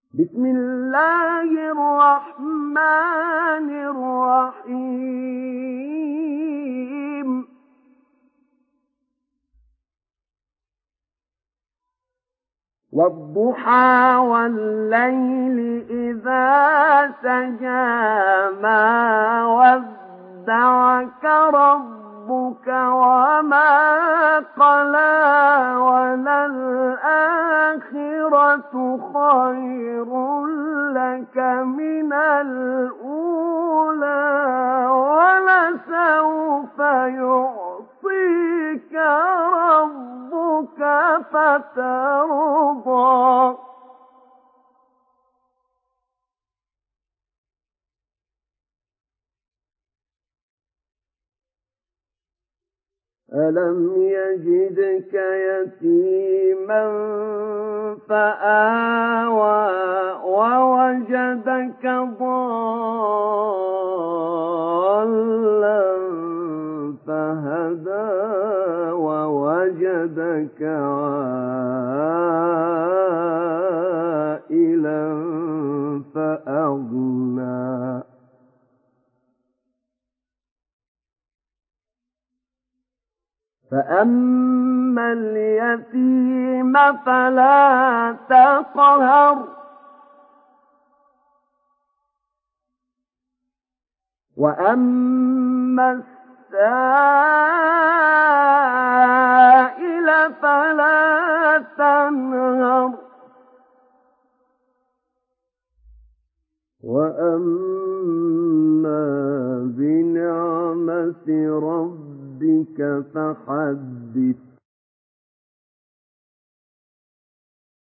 بسم الله الرحمن الرحيم والضحى والليل إذا سجى ما ودعك ربك وما قلى وللآخرة خير لك من الأولى ولسوف يعطيك ربك فترضى ألم يجدك يتيما فآوى ووجدك ضالا فهدى ووجدك عائلا فأغنى فأما اليتيم فلا تقهر وأما السائل فلا تنهر وأما بنعمة ربك فحدث